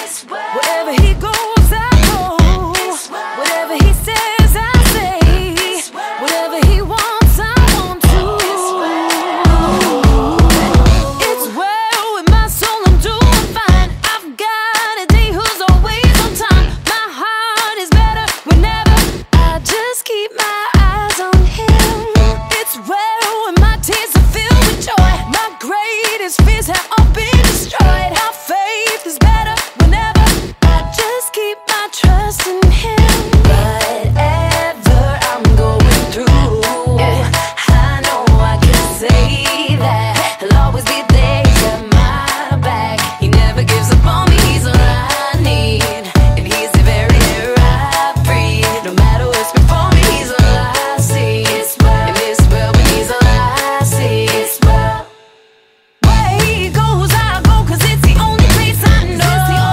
Wherever he goes, I go. Whatever he says, I say. Whatever he wants, I want to. It's well with my soul, I'm doing fine. I've got a day who's always on time. My heart is better whenever I just keep my eyes on him. It's well when my tears are filled with joy. My greatest fears have all been destroyed. My faith is better whenever I just keep my trust in him. Whatever I'm going through, I know I can say that he'll always be there, he's got my back. He never gives up on me, he's all I need. And he's the very air I breathe. No matter what's before me, he's all I see. In this world, when he's all I see. Where he goes, I go, 'cause it's the only place I know.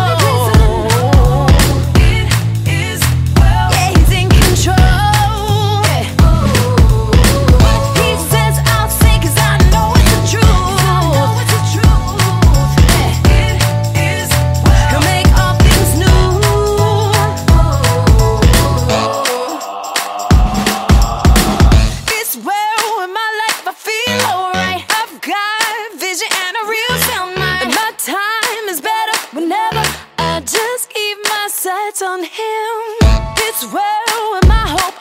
It is well, yeah, he's in control. What he says, I'll say, 'cause I know it's the truth. It is well, he'll make all things new. It's well in my life, I feel alright. I've got vision and a real sound mind. And my time is better whenever I just keep my sights on him. It's well in my hope,